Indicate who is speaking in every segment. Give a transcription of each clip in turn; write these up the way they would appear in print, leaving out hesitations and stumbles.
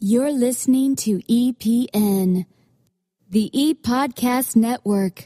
Speaker 1: You're listening to EPN, the ePodcast Network.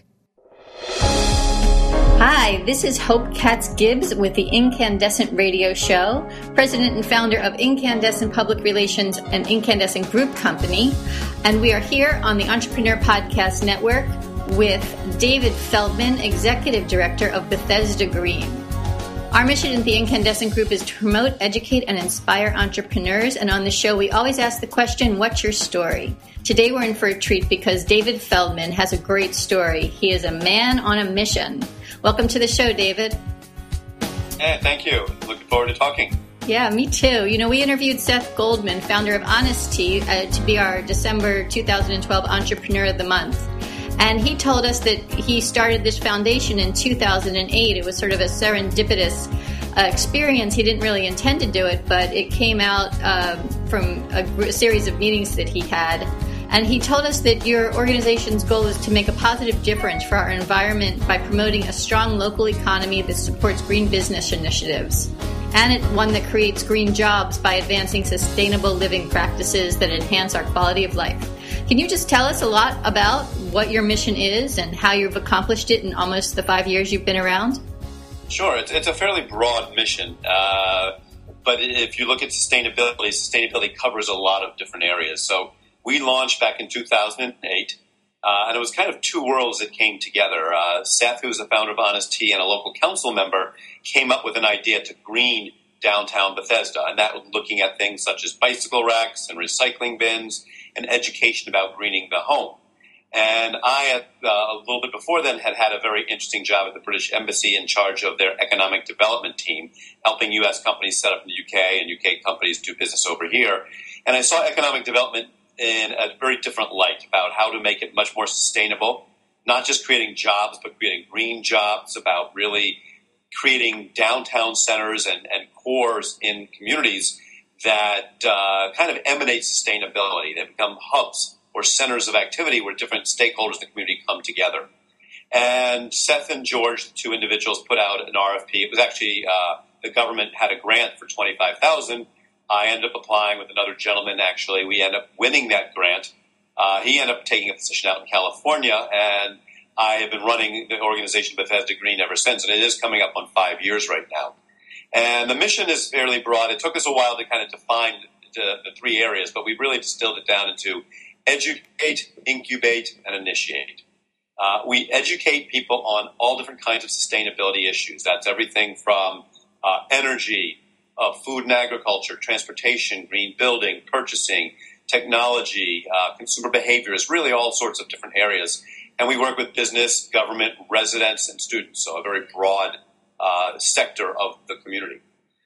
Speaker 2: Hi, this is Hope Katz-Gibbs with the Incandescent Radio Show, president and founder of Incandescent Public Relations and Incandescent Group Company, and we are here on the Entrepreneur Podcast Network with David Feldman, executive director of Bethesda Green. Our mission in the Incandescent Group is to promote, educate, and inspire entrepreneurs. And on the show, we always ask the question, what's your story? Today, we're in for a treat because David Feldman has a great story. He is a man on a mission. Welcome to the show, David.
Speaker 3: Yeah, thank you. Looking forward to talking.
Speaker 2: Yeah, me too. You know, we interviewed Seth Goldman, founder of Honest Tea, to be our December 2012 Entrepreneur of the Month. And he told us that he started this foundation in 2008. It was sort of a serendipitous experience. He didn't really intend to do it, but it came out from a series of meetings that he had. And he told us that your organization's goal is to make a positive difference for our environment by promoting a strong local economy that supports green business initiatives, and one that creates green jobs by advancing sustainable living practices that enhance our quality of life. Can you just tell us a lot about what your mission is and how you've accomplished it in almost the 5 years you've been around?
Speaker 3: Sure. It's a fairly broad mission. But if you look at sustainability covers a lot of different areas. So we launched back in 2008, and it was kind of two worlds that came together. Seth, who's the founder of Honest Tea and a local council member, came up with an idea to green downtown Bethesda, and that was looking at things such as bicycle racks and recycling bins and education about greening the home. And I, a little bit before then, had a very interesting job at the British Embassy in charge of their economic development team, helping U.S. companies set up in the U.K. and U.K. companies do business over here. And I saw economic development in a very different light about how to make it much more sustainable, not just creating jobs, but creating green jobs, about really creating downtown centers and cores in communities that kind of emanate sustainability. They become hubs or centers of activity where different stakeholders in the community come together. And Seth and George, the two individuals, put out an RFP. It was actually the government had a grant for $25,000. I ended up applying with another gentleman, actually. We ended up winning that grant. He ended up taking a position out in California, and I have been running the organization Bethesda Green ever since, and it is coming up on 5 years right now. And the mission is fairly broad. It took us a while to kind of define the three areas, but we really distilled it down into educate, incubate, and initiate. We educate people on all different kinds of sustainability issues. That's everything from energy, food and agriculture, transportation, green building, purchasing, technology, consumer behaviors, really all sorts of different areas. And we work with business, government, residents, and students, so a very broad sector of the community.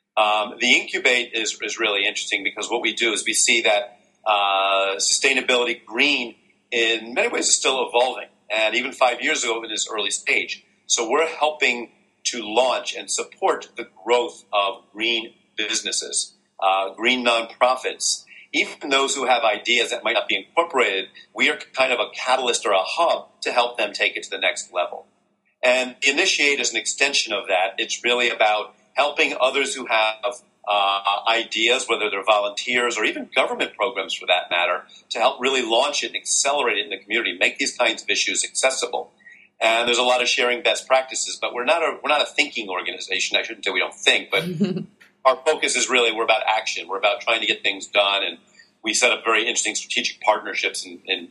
Speaker 3: The incubate is really interesting because what we do is we see that sustainability, green, in many ways is still evolving, and even 5 years ago in its early stage. So we're helping to launch and support the growth of green businesses, green nonprofits, even those who have ideas that might not be incorporated. We are kind of a catalyst or a hub to help them take it to the next level. And Initiate is an extension of that. It's really about helping others who have ideas, whether they're volunteers or even government programs for that matter, to help really launch it and accelerate it in the community, make these kinds of issues accessible. And there's a lot of sharing best practices, but we're not a thinking organization. I shouldn't say we don't think, but our focus is really we're about action. We're about trying to get things done, and we set up very interesting strategic partnerships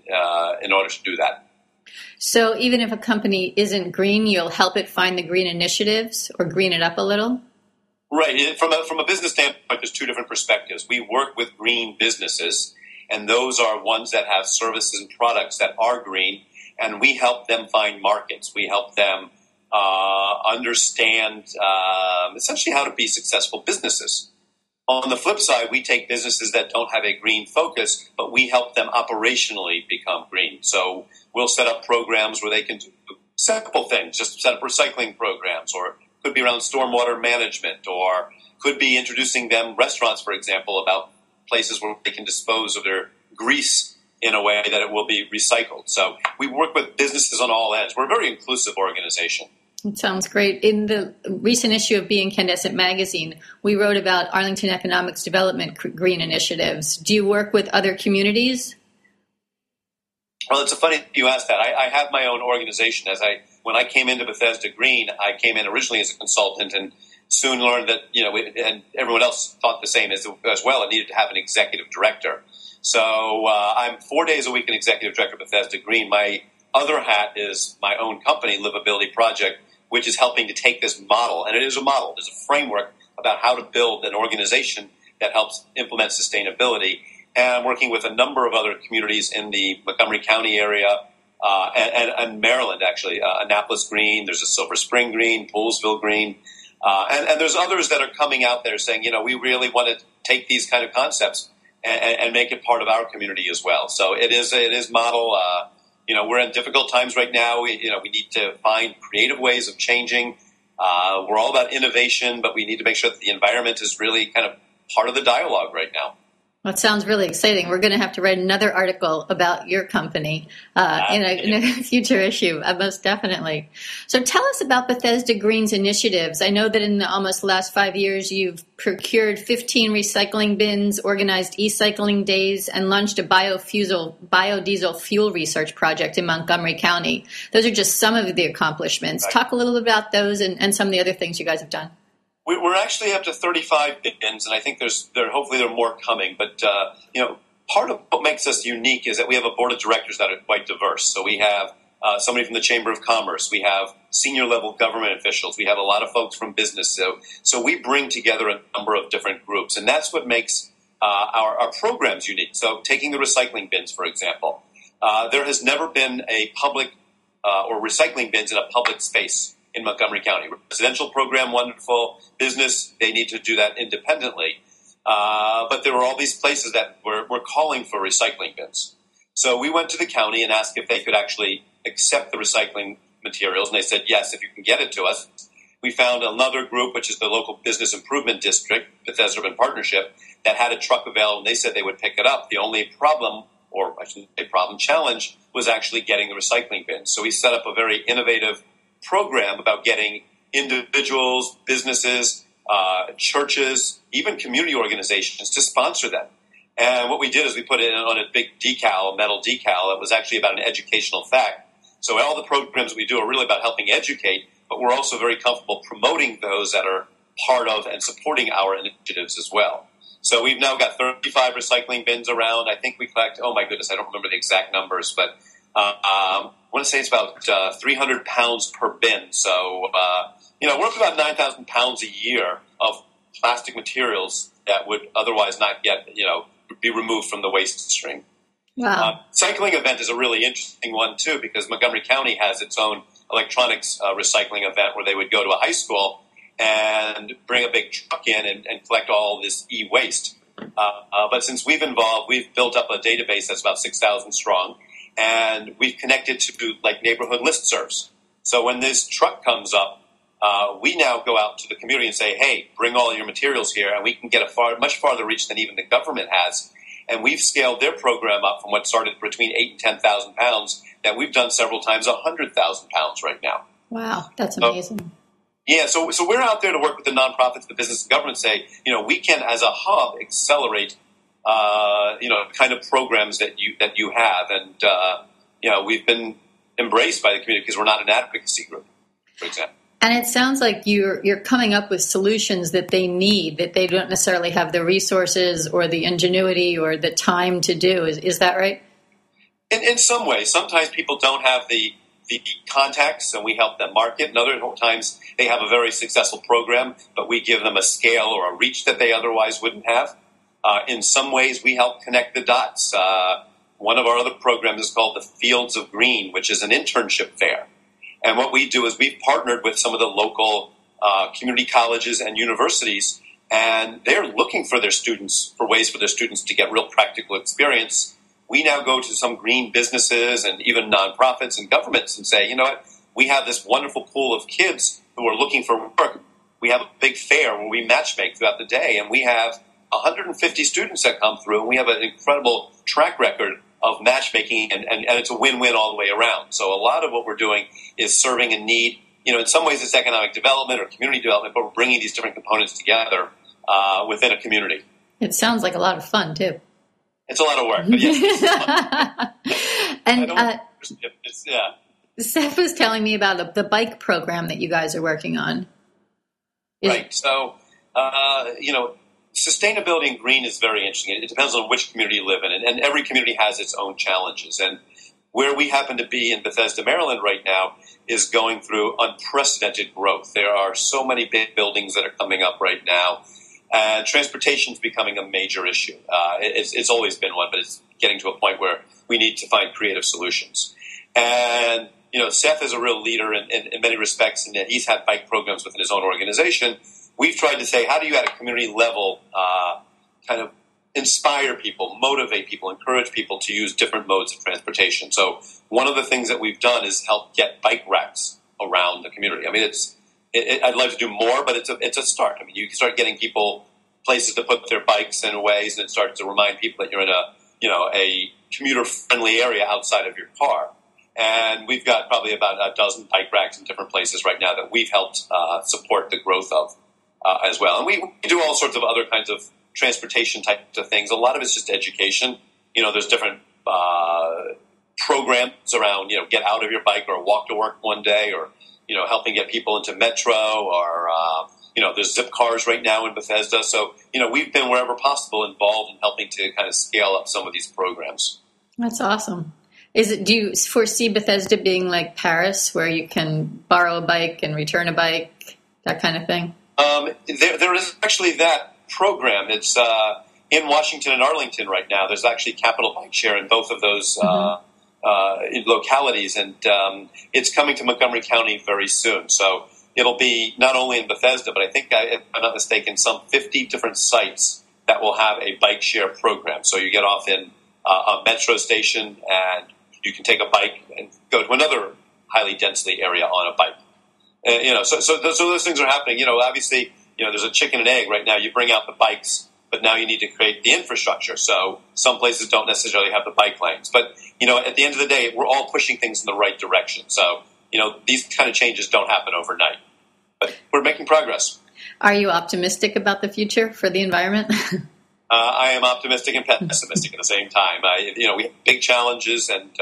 Speaker 3: in order to do that.
Speaker 2: So even if a company isn't green, you'll help it find the green initiatives or green it up a little?
Speaker 3: Right. From a business standpoint, there's two different perspectives. We work with green businesses, and those are ones that have services and products that are green, and we help them find markets. We help them understand essentially how to be successful businesses. On the flip side, we take businesses that don't have a green focus, but we help them operationally become green. So we'll set up programs where they can do simple things, just set up recycling programs, or could be around stormwater management, or could be introducing them restaurants, for example, about places where they can dispose of their grease in a way that it will be recycled. So we work with businesses on all ends. We're a very inclusive organization.
Speaker 2: It sounds great. In the recent issue of Be Incandescent magazine, we wrote about Arlington Economics Development green initiatives. Do you work with other communities?
Speaker 3: Well, it's funny you asked that. I have my own organization. When I came into Bethesda Green, I came in originally as a consultant and soon learned that, and everyone else thought the same as well. It needed to have an executive director. So I'm 4 days a week an executive director of Bethesda Green. My other hat is my own company, Livability Project, which is helping to take this model, and it is a model. There's a framework about how to build an organization that helps implement sustainability. And I'm working with a number of other communities in the Montgomery County area and Maryland, actually. Annapolis Green, there's a Silver Spring Green, Poolesville Green. And there's others that are coming out there saying, we really want to take these kind of concepts and make it part of our community as well. So it is model. We're in difficult times right now. We need to find creative ways of changing. We're all about innovation, but we need to make sure that the environment is really kind of part of the dialogue right now.
Speaker 2: That sounds really exciting. We're going to have to write another article about your company in a future issue, most definitely. So tell us about Bethesda Green's initiatives. I know that in the almost last 5 years, you've procured 15 recycling bins, organized e-cycling days, and launched a biodiesel fuel research project in Montgomery County. Those are just some of the accomplishments. Right. Talk a little bit about those and some of the other things you guys have done.
Speaker 3: We're actually up to 35 bins, and I think hopefully there are more coming. But part of what makes us unique is that we have a board of directors that are quite diverse. So we have somebody from the Chamber of Commerce, we have senior level government officials, we have a lot of folks from business. So we bring together a number of different groups, and that's what makes our programs unique. So taking the recycling bins, for example, there has never been a public or recycling bins in a public space in Montgomery County. Residential program, wonderful. Business, they need to do that independently. But there were all these places that were calling for recycling bins. So we went to the county and asked if they could actually accept the recycling materials, and they said, yes, if you can get it to us. We found another group, which is the local business improvement district, Bethesda Urban Partnership, that had a truck available, and they said they would pick it up. The only problem, or I shouldn't say problem, challenge, was actually getting the recycling bins. So we set up a very innovative program about getting individuals, businesses, churches, even community organizations to sponsor them. And what we did is we put it on a big decal, a metal decal. It was actually about an educational fact. So all the programs we do are really about helping educate, but we're also very comfortable promoting those that are part of and supporting our initiatives as well. So we've now got 35 recycling bins around. I think we collect, oh my goodness, I don't remember the exact numbers, but I want to say it's about 300 pounds per bin. So, we're up to about 9,000 pounds a year of plastic materials that would otherwise not get, be removed from the waste stream.
Speaker 2: Wow.
Speaker 3: Cycling event is a really interesting one, too, because Montgomery County has its own electronics recycling event where they would go to a high school and bring a big truck in and collect all this e-waste. But since we've built up a database that's about 6,000 strong, and we've connected to neighborhood listservs. So when this truck comes up, we now go out to the community and say, hey, bring all your materials here, and we can get much farther reach than even the government has. And we've scaled their program up from what started between 8,000 and 10,000 pounds that we've done several times 100,000 pounds right now.
Speaker 2: Wow, that's amazing.
Speaker 3: So we're out there to work with the nonprofits, the business, and government, say, we can, as a hub, accelerate kind of programs that you have. And, we've been embraced by the community because we're not an advocacy group, for example.
Speaker 2: And it sounds like you're coming up with solutions that they need, that they don't necessarily have the resources or the ingenuity or the time to do. Is that right?
Speaker 3: In some ways. Sometimes people don't have the contacts, and we help them market. And other times they have a very successful program, but we give them a scale or a reach that they otherwise wouldn't have. In some ways, we help connect the dots. One of our other programs is called the Fields of Green, which is an internship fair. And what we do is we've partnered with some of the local community colleges and universities, and they're looking for ways for their students to get real practical experience. We now go to some green businesses and even nonprofits and governments and say, you know what, we have this wonderful pool of kids who are looking for work. We have a big fair where we matchmake throughout the day, and we have 150 students that come through, and we have an incredible track record of matchmaking, and it's a win-win all the way around. So a lot of what we're doing is serving a need in some ways it's economic development or community development, but we're bringing these different components together within a community.
Speaker 2: It sounds like a lot of fun, too.
Speaker 3: It's a lot of work, but yes, it's fun.
Speaker 2: Seth was telling me about the bike program that you guys are working on.
Speaker 3: Right. So, sustainability and green is very interesting. It depends on which community you live in, and every community has its own challenges. And where we happen to be in Bethesda, Maryland right now is going through unprecedented growth. There are so many big buildings that are coming up right now. And transportation is becoming a major issue. It's always been one, but it's getting to a point where we need to find creative solutions. And, Seth is a real leader in many respects, and he's had bike programs within his own organization. We've tried to say, how do you at a community level kind of inspire people, motivate people, encourage people to use different modes of transportation? So one of the things that we've done is help get bike racks around the community. I mean, I'd love to do more, but it's a start. I mean, you can start getting people places to put their bikes in ways, and it starts to remind people that you're in a commuter-friendly area outside of your car. And we've got probably about a dozen bike racks in different places right now that we've helped support the growth of as well. And we do all sorts of other kinds of transportation types of things. A lot of it's just education. There's different programs around, get out of your bike or walk to work one day, or helping get people into metro, or, there's zip cars right now in Bethesda. So, we've been wherever possible involved in helping to kind of scale up some of these programs.
Speaker 2: That's awesome. Do you foresee Bethesda being like Paris, where you can borrow a bike and return a bike, that kind of thing?
Speaker 3: There is actually that program. It's in Washington and Arlington right now. There's actually Capital Bike Share in both of those localities, and it's coming to Montgomery County very soon. So it'll be not only in Bethesda, but I think, if I'm not mistaken, some 50 different sites that will have a bike share program. So you get off in a metro station, and you can take a bike and go to another highly densely area on a bike. So those things are happening. Obviously, there's a chicken and egg right now. You bring out the bikes, but now you need to create the infrastructure. So some places don't necessarily have the bike lanes. But, at the end of the day, we're all pushing things in the right direction. So, these kind of changes don't happen overnight. But we're making progress.
Speaker 2: Are you optimistic about the future for the environment?
Speaker 3: I am optimistic and pessimistic at the same time. We have big challenges, and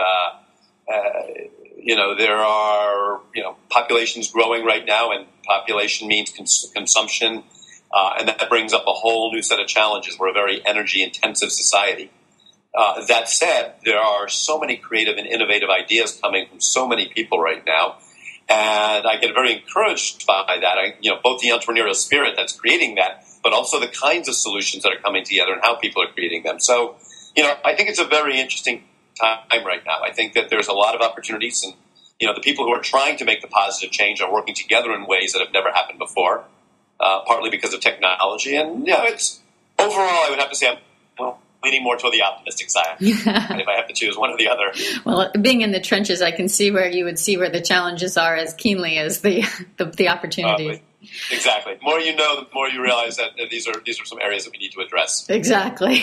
Speaker 3: there are populations growing right now, and population means consumption, and that brings up a whole new set of challenges. We're a very energy-intensive society. That said, there are so many creative and innovative ideas coming from so many people right now, and I get very encouraged by that. Both the entrepreneurial spirit that's creating that, but also the kinds of solutions that are coming together and how people are creating them. So, I think it's a very interesting time right now. I think that there's a lot of opportunities, and, the people who are trying to make the positive change are working together in ways that have never happened before, partly because of technology. And, it's overall, I would have to say I'm leaning more toward the optimistic side if I have to choose one or the other.
Speaker 2: Well, being in the trenches, I can see where you would see where the challenges are as keenly as the opportunities.
Speaker 3: Exactly. The more you know, the more you realize that these are some areas that we need to address.
Speaker 2: Exactly.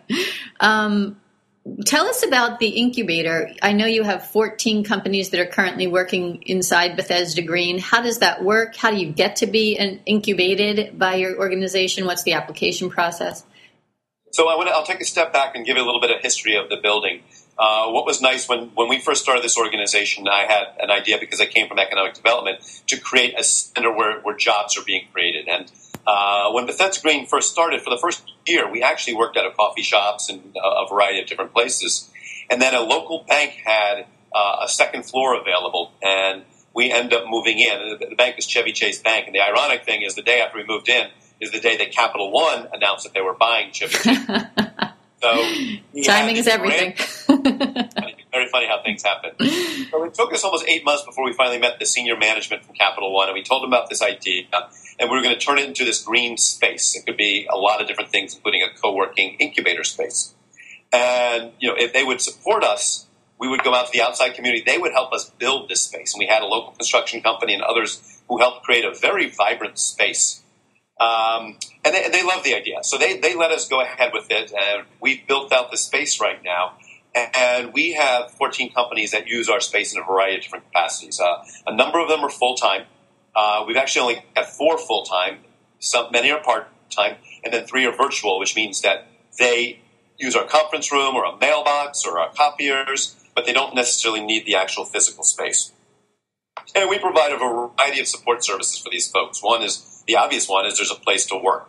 Speaker 2: Tell us about the incubator. I know you have 14 companies that are currently working inside Bethesda Green. How does that work? How do you get to be incubated by your organization? What's the application process?
Speaker 3: So I'll take a step back and give you a little bit of history of the building. What was nice when we first started this organization, I had an idea, because I came from economic development, to create a center where jobs are being created. And when Bethesda Green first started, for the first year, we actually worked out of coffee shops and a variety of different places. And then a local bank had a second floor available, and we ended up moving in. The bank was Chevy Chase Bank. And the ironic thing is, the day after we moved in is the day that Capital One announced that they were buying Chevy Chase. So
Speaker 2: timing is everything.
Speaker 3: Very funny how things happen. So it took us almost 8 months before we finally met the senior management from Capital One, and we told them about this idea, and we were going to turn it into this green space. It could be a lot of different things, including a co-working incubator space. And if they would support us, we would go out to the outside community. They would help us build this space, and we had a local construction company and others who helped create a very vibrant space. And they love the idea. So they let us go ahead with it, and we've built out the space right now. And we have 14 companies that use our space in a variety of different capacities. A number of them are full-time. We've actually only got 4 full-time. Many are part-time. And then 3 are virtual, which means that they use our conference room or a mailbox or our copiers, but they don't necessarily need the actual physical space. And we provide a variety of support services for these folks. One is, the obvious one is there's a place to work.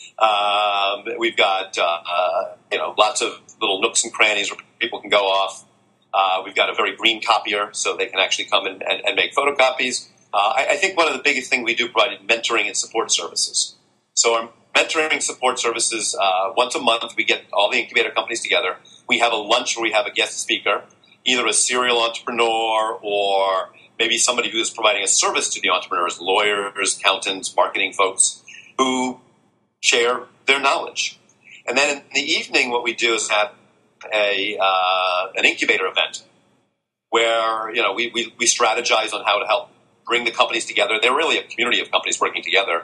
Speaker 3: We've got lots of little nooks and crannies where people can go off. We've got a very green copier, so they can actually come in and make photocopies. I think one of the biggest things we do provide is mentoring and support services. So our mentoring support services, once a month, we get all the incubator companies together. We have a lunch where we have a guest speaker, either a serial entrepreneur or maybe somebody who is providing a service to the entrepreneurs, lawyers, accountants, marketing folks, who share their knowledge. And then in the evening, what we do is have an incubator event where we strategize on how to help bring the companies together. They're really a community of companies working together.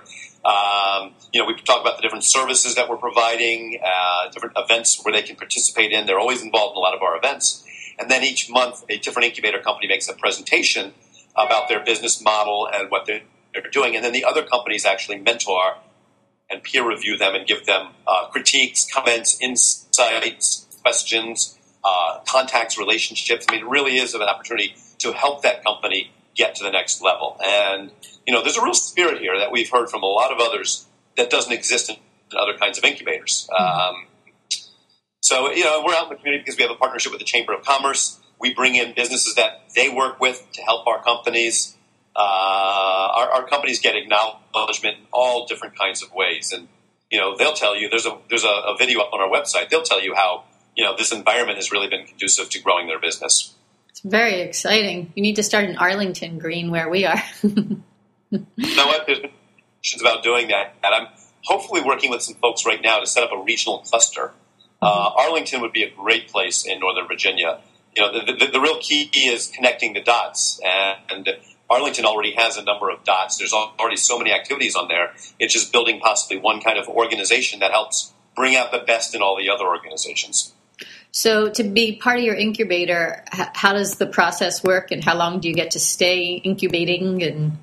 Speaker 3: We talk about the different services that we're providing, different events where they can participate in. They're always involved in a lot of our events. And then each month, a different incubator company makes a presentation about their business model and what they're doing. And then the other companies actually mentor and peer review them and give them critiques, comments, insights, questions, contacts, relationships. I mean, it really is an opportunity to help that company get to the next level. And, there's a real spirit here that we've heard from a lot of others that doesn't exist in other kinds of incubators. So, we're out in the community because we have a partnership with the Chamber of Commerce. We bring in businesses that they work with to help our companies. Our companies get acknowledgement in all different kinds of ways. And, they'll tell you, there's a video up on our website. They'll tell you how, this environment has really been conducive to growing their business.
Speaker 2: It's very exciting. You need to start in Arlington Green where we are.
Speaker 3: You know what? There's been questions about doing that. And I'm hopefully working with some folks right now to set up a regional cluster. Arlington would be a great place in Northern Virginia. The real key is connecting the dots. And Arlington already has a number of dots. There's already so many activities on there. It's just building possibly one kind of organization that helps bring out the best in all the other organizations.
Speaker 2: So to be part of your incubator, how does the process work and how long do you get to stay incubating? And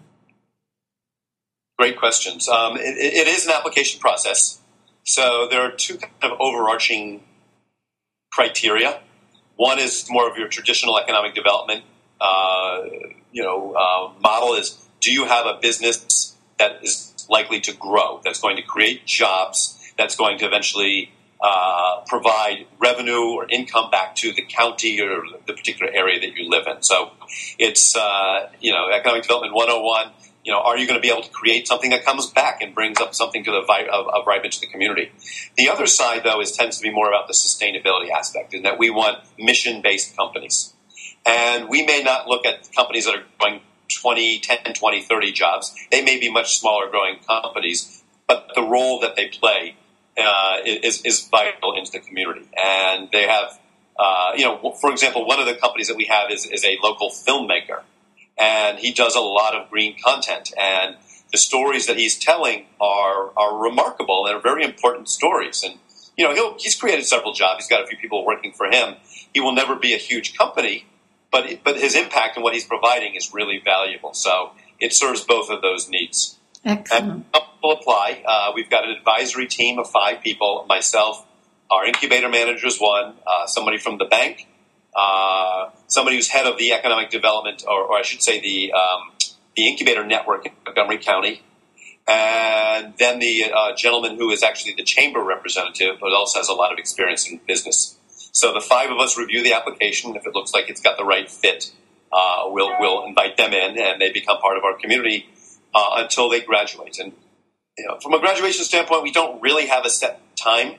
Speaker 3: great questions. It is an application process. So there are 2 kind of overarching criteria. One is more of your traditional economic development model is, do you have a business that is likely to grow, that's going to create jobs, that's going to eventually provide revenue or income back to the county or the particular area that you live in. So it's, economic development 101. Are you going to be able to create something that comes back and brings up something to the of vibrant to the community? The other side, though, tends to be more about the sustainability aspect, in that we want mission-based companies. And we may not look at companies that are growing 10, 20, 30 jobs. They may be much smaller growing companies, but the role that they play is vital into the community. And they have, for example, one of the companies that we have is a local filmmaker. And he does a lot of green content. And the stories that he's telling are remarkable and are very important stories. And, he's created several jobs. He's got a few people working for him. He will never be a huge company, but his impact and what he's providing is really valuable. So it serves both of those needs.
Speaker 2: Excellent.
Speaker 3: And will apply. We've got an advisory team of 5 people, myself, our incubator manager is one, somebody from the bank, somebody who's head of the economic development, or I should say the incubator network in Montgomery County, and then the gentleman who is actually the chamber representative, but also has a lot of experience in business. So the 5 of us review the application. If it looks like it's got the right fit, we'll invite them in, and they become part of our community until they graduate. And from a graduation standpoint, we don't really have a set time.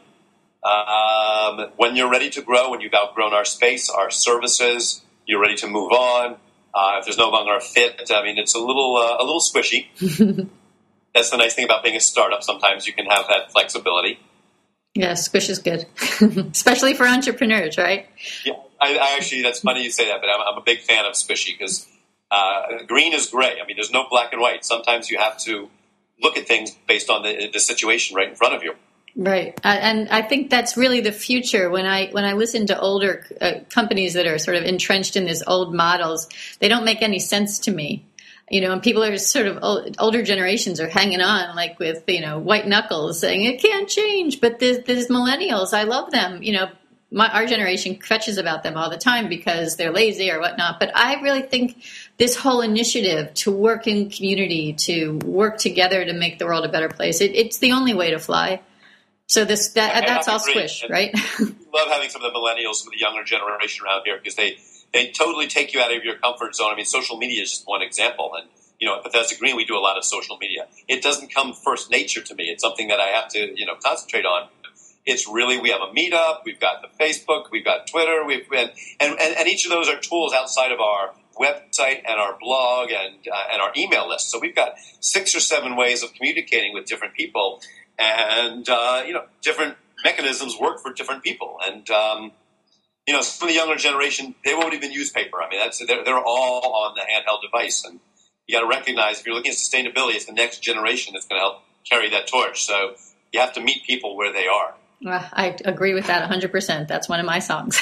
Speaker 3: When you're ready to grow, when you've outgrown our space, our services, you're ready to move on. If there's no longer a fit, it's a little squishy. That's the nice thing about being a startup. Sometimes you can have that flexibility.
Speaker 2: Yeah, squish is good, especially for entrepreneurs, right?
Speaker 3: Yeah, I actually, that's funny you say that, but I'm a big fan of squishy because green is gray. There's no black and white. Sometimes you have to look at things based on the situation right in front of you.
Speaker 2: Right. And I think that's really the future. When I listen to older companies that are sort of entrenched in these old models, they don't make any sense to me. And people are sort of older generations are hanging on like with, white knuckles saying it can't change. But there's millennials. I love them. Our generation fetches about them all the time because they're lazy or whatnot. But I really think this whole initiative to work in community, to work together to make the world a better place, it's the only way to fly. So that's all squish, right?
Speaker 3: We love having some of the millennials, some of the younger generation around here because they totally take you out of your comfort zone. I mean, social media is just one example. And, at Bethesda Green, we do a lot of social media. It doesn't come first nature to me. It's something that I have to, concentrate on. It's really, we have a meetup, we've got the Facebook, we've got Twitter, and each of those are tools outside of our website and our blog and our email list. So we've got 6 or 7 ways of communicating with different people. And, different mechanisms work for different people. And, some of the younger generation, they won't even use paper. I mean, they're all on the handheld device. And you got to recognize if you're looking at sustainability, it's the next generation that's going to help carry that torch. So you have to meet people where they are.
Speaker 2: Well, I agree with that 100%. That's one of my songs.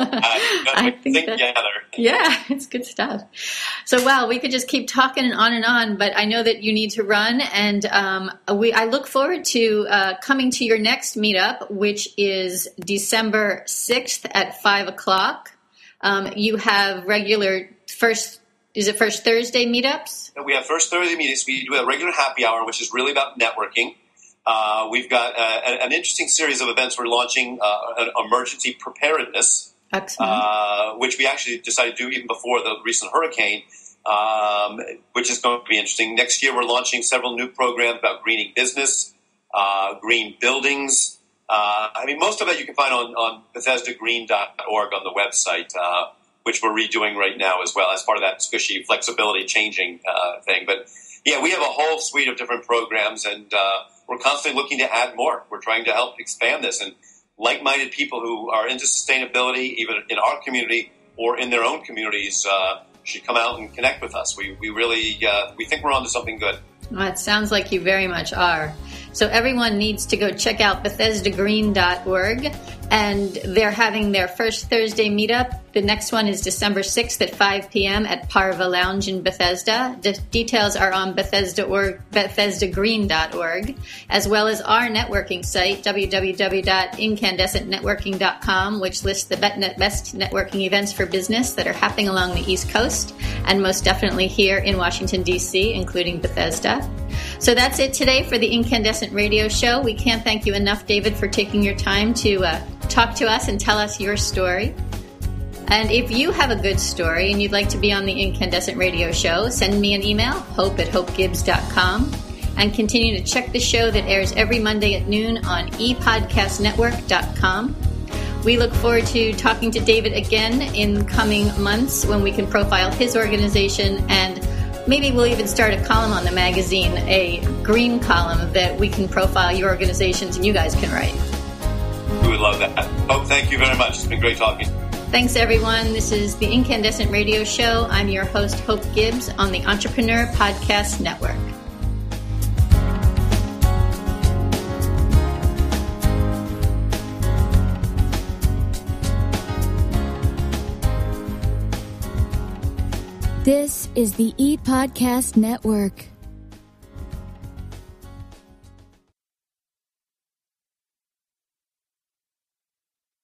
Speaker 3: I think together.
Speaker 2: Yeah, it's good stuff. So, wow, we could just keep talking and on, but I know that you need to run, and I look forward to coming to your next meetup, which is December 6th at 5 o'clock. You have regular first Thursday meetups?
Speaker 3: We have first Thursday meetings. We do a regular happy hour, which is really about networking. We've got an interesting series of events. We're launching an emergency preparedness, which we actually decided to do even before the recent hurricane, which is going to be interesting. Next year, we're launching several new programs about greening business, green buildings. Most of that you can find on BethesdaGreen.org on the website, which we're redoing right now as well as part of that squishy flexibility changing thing. But yeah, we have a whole suite of different programs, and we're constantly looking to add more. We're trying to help expand this, and like-minded people who are into sustainability, even in our community or in their own communities, should come out and connect with us. We really we think we're onto something good.
Speaker 2: Well, it sounds like you very much are. So everyone needs to go check out BethesdaGreen.org, and they're having their first Thursday meetup. The next one is December 6th at 5 p.m. at Parva Lounge in Bethesda. The details are on BethesdaGreen.org, as well as our networking site, www.incandescentnetworking.com, which lists the best networking events for business that are happening along the East Coast, and most definitely here in Washington, D.C., including Bethesda. So that's it today for the Incandescent Radio Show. We can't thank you enough, David, for taking your time to talk to us and tell us your story. And if you have a good story and you'd like to be on the Incandescent Radio Show, send me an email, hope@hopegibbs.com, and continue to check the show that airs every Monday at noon on epodcastnetwork.com. We look forward to talking to David again in coming months when we can profile his organization, and maybe we'll even start a column on the magazine, a green column that we can profile your organizations and you guys can write.
Speaker 3: We would love that. Hope, thank you very much. It's been great talking.
Speaker 2: Thanks, everyone. This is the Incandescent Radio Show. I'm your host, Hope Gibbs, on the Entrepreneur Podcast Network.
Speaker 1: This is the ePodcast Network.